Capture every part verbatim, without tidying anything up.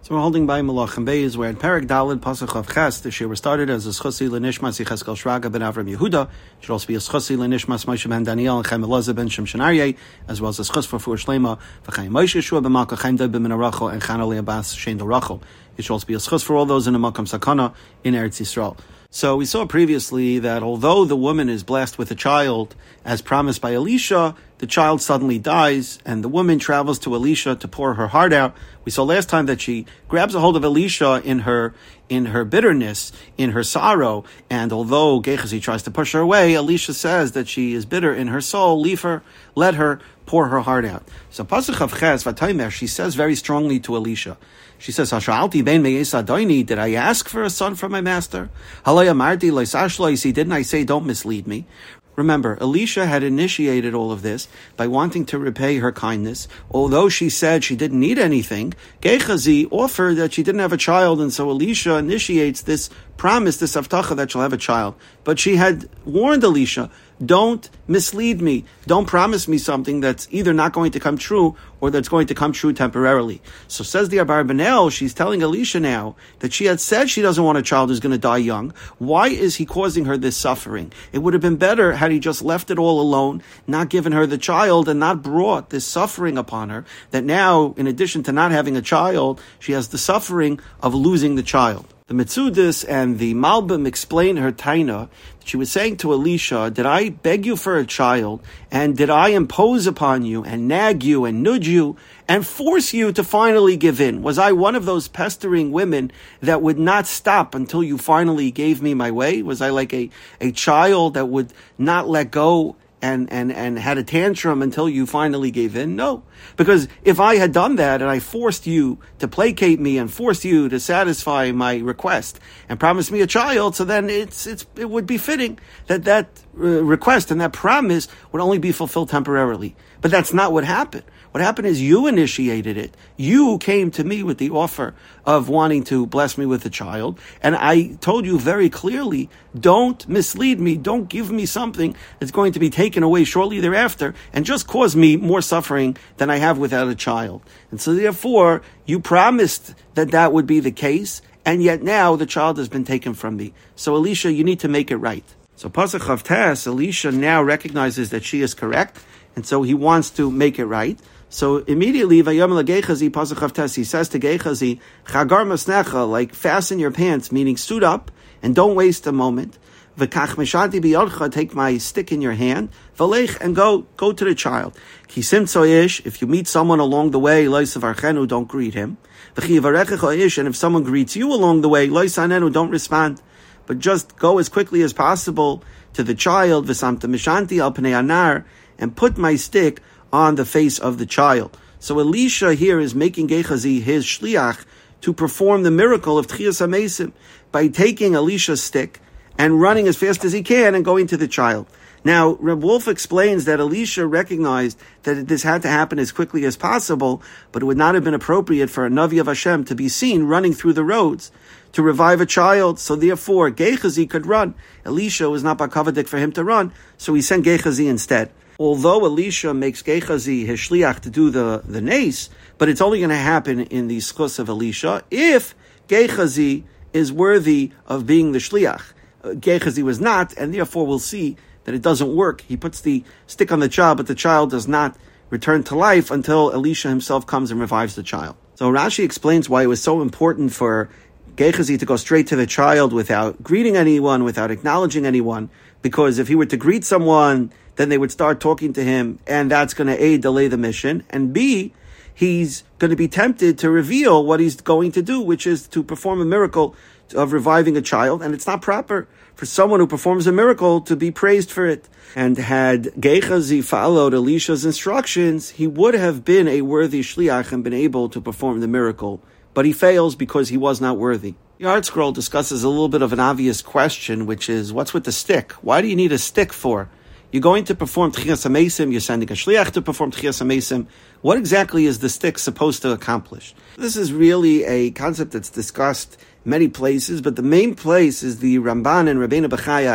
So we're holding by Malachim Beis, where in Perek Daled Pasuk of Ches, this year we started as a Schusi L'Nishmas Yecheskel Shraga ben Avram Yehuda. It should also be a Schusi L'Nishmas Moshe ben Daniel and Chaim Elazar ben Shimshon Aryeh, as well as a Schus for Fur Shlema, V'chaim Moshe Yeshua ben Malka, Chaim Deb ben Arachel, and Chana Le'abas Shein Del Rachel. It should also be a Schus for all those in the Makam Sakana in Eretz Yisrael. So we saw previously that although the woman is blessed with a child, as promised by Elisha, the child suddenly dies, and the woman travels to Elisha to pour her heart out. We saw last time that she grabs a hold of Elisha in her in her bitterness, in her sorrow, and although Gehazi tries to push her away, Elisha says that she is bitter in her soul. Leave her, let her pour her heart out. So Pasuk of Ches, Vataymer, she says very strongly to Elisha. She says, Hasha'alti ben me'esa doini, did I ask for a son from my master? Halay amarti loisashloisi, didn't I say don't mislead me? Remember, Elisha had initiated all of this by wanting to repay her kindness. Although she said she didn't need anything, Gehazi offered that she didn't have a child, and so Elisha initiates this promise, this avtacha that she'll have a child. But she had warned Elisha, don't mislead me. Don't promise me something that's either not going to come true or that's going to come true temporarily. So says the Abarbanel, she's telling Elisha now that she had said she doesn't want a child who's going to die young. Why is he causing her this suffering? It would have been better had he just left it all alone, not given her the child, and not brought this suffering upon her, that now, in addition to not having a child, she has the suffering of losing the child. The Mitzudis and the Malbim explain her taina. She was saying to Elisha, did I beg you for a child, and did I impose upon you, and nag you, and nudge you, and force you to finally give in? Was I one of those pestering women that would not stop until you finally gave me my way? Was I like a, a child that would not let go and, and, and had a tantrum until you finally gave in? No. Because if I had done that and I forced you to placate me and forced you to satisfy my request and promise me a child, so then it's it's it would be fitting that that uh, request and that promise would only be fulfilled temporarily. But that's not what happened. What happened is you initiated it. You came to me with the offer of wanting to bless me with a child, and I told you very clearly, don't mislead me, don't give me something that's going to be taken away shortly thereafter and just cause me more suffering than I have without a child. And so therefore, you promised that that would be the case, and yet now the child has been taken from me. So Elisha, you need to make it right. So Pasuk Chavtes, Elisha now recognizes that she is correct, and so he wants to make it right. So immediately, Vayom LaGehazi, Pasuk Chavtes, he says to Gehazi, Chagar masnecha, like fasten your pants, meaning suit up, and don't waste a moment. V'kach meshanti biyodcha, take my stick in your hand. V'lech, and go, go to the child. Kisim tzoyish, if you meet someone along the way, lois avarchenu, don't greet him. V'chi yivarechecha ish, and if someone greets you along the way, lois anenu, don't respond. But just go as quickly as possible to the child, v'samta meshanti al pnei anar, and put my stick on the face of the child. So Elisha here is making Gehazi his shliach to perform the miracle of Tchias HaMesim by taking Elisha's stick and running as fast as he can and going to the child. Now, Reb Wolf explains that Elisha recognized that this had to happen as quickly as possible, but it would not have been appropriate for a Navi of Hashem to be seen running through the roads to revive a child. So therefore, Gehazi could run. Elisha was not bakavadik for him to run, so he sent Gehazi instead. Although Elisha makes Gehazi his shliach to do the, the nace, but it's only going to happen in the schus of Elisha if Gehazi is worthy of being the shliach. Uh, Gehazi was not, and therefore we'll see that it doesn't work. He puts the stick on the child, but the child does not return to life until Elisha himself comes and revives the child. So Rashi explains why it was so important for Gehazi to go straight to the child without greeting anyone, without acknowledging anyone, because if he were to greet someone, then they would start talking to him, and that's going to A, delay the mission, and B, he's going to be tempted to reveal what he's going to do, which is to perform a miracle of reviving a child, and it's not proper for someone who performs a miracle to be praised for it. And had Gehazi followed Elisha's instructions, he would have been a worthy shliach and been able to perform the miracle, but he fails because he was not worthy. The Art Scroll discusses a little bit of an obvious question, which is, what's with the stick? Why do you need a stick for? You're going to perform Tchias HaMesim, you're sending a shliach to perform Tchias HaMesim. What exactly is the stick supposed to accomplish? This is really a concept that's discussed many places, but the main place is the Ramban and Rabbeinu Bechayai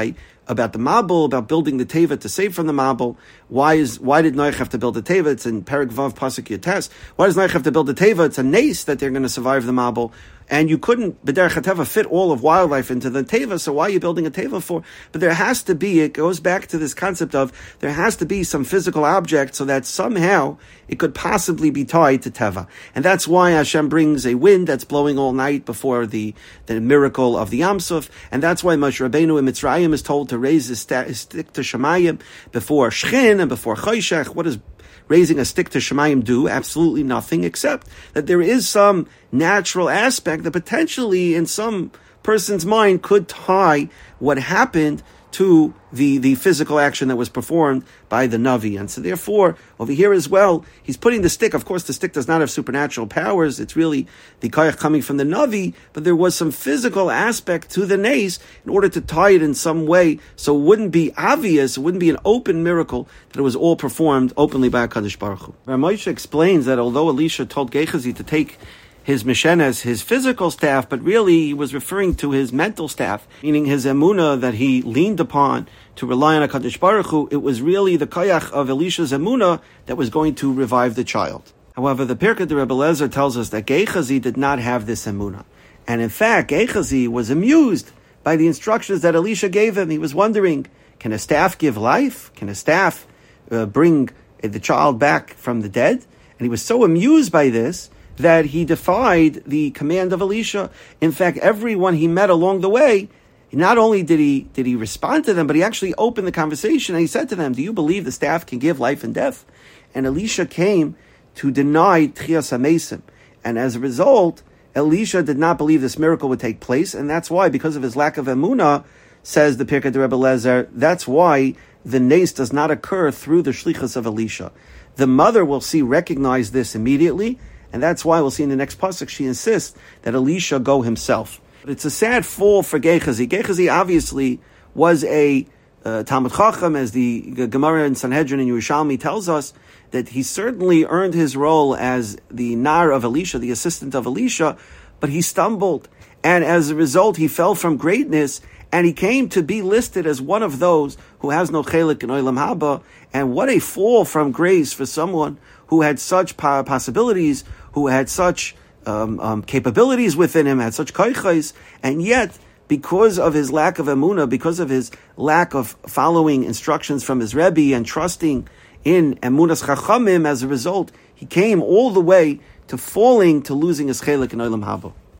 about the Mabul, about building the Teva to save from the Mabul. Why is why did Noach have to build a Teva? It's in Perek Vav Pasuk Yates. Why does Noach have to build a Teva? It's a nace that they're going to survive the Mabul. And you couldn't, B'derech HaTeva, fit all of wildlife into the Teva, so why are you building a Teva for? But there has to be, it goes back to this concept of, there has to be some physical object so that somehow it could possibly be tied to Teva. And that's why Hashem brings a wind that's blowing all night before the, the miracle of the Yam Suf, and that's why Moshe Rabbeinu in Mitzrayim is told to raise his, sta- his stick to Shemayim before Shchin and before Choshech. What does raising a stick to Shemayim do? Absolutely nothing, except that there is some natural aspect that potentially in some person's mind could tie what happened to the, the physical action that was performed by the Navi. And so therefore, over here as well, he's putting the stick. Of course, the stick does not have supernatural powers. It's really the koyach coming from the Navi, but there was some physical aspect to the nace in order to tie it in some way, so it wouldn't be obvious, it wouldn't be an open miracle, that it was all performed openly by HaKadosh Baruch Hu. Ramosha explains that although Elisha told Gehazi to take his Mishenes, his physical staff, but really he was referring to his mental staff, meaning his emunah that he leaned upon to rely on HaKadosh Baruch Hu. It was really the koyach of Elisha's emunah that was going to revive the child. However, the Pirkei de Rebbe Lezer tells us that Gehazi did not have this emunah. And in fact, Gehazi was amused by the instructions that Elisha gave him. He was wondering, can a staff give life? Can a staff uh, bring the child back from the dead? And he was so amused by this that he defied the command of Elisha. In fact, everyone he met along the way, not only did he did he respond to them, but he actually opened the conversation and he said to them, do you believe the staff can give life and death? And Elisha came to deny Tchias HaMesim. And as a result, Elisha did not believe this miracle would take place, and that's why, because of his lack of emunah, says the Pirkei de Rebbe Lezer, that's why the nace does not occur through the shlichus of Elisha. The mother will see, recognize this immediately, and that's why we'll see in the next pasuk, she insists that Elisha go himself. But it's a sad fall for Gehazi. Gehazi obviously was a uh, Talmud Chacham, as the Gemara in Sanhedrin and Yerushalmi tells us, that he certainly earned his role as the Nar of Elisha, the assistant of Elisha, but he stumbled. And as a result, he fell from greatness, and he came to be listed as one of those who has no chelik in Olam Haba. And what a fall from grace for someone who had such possibilities, who had such um, um, capabilities within him, had such koichos, and yet, because of his lack of emunah, because of his lack of following instructions from his Rebbe and trusting in emunas chachamim, as a result, he came all the way to falling, to losing his chelik in Olam Haba.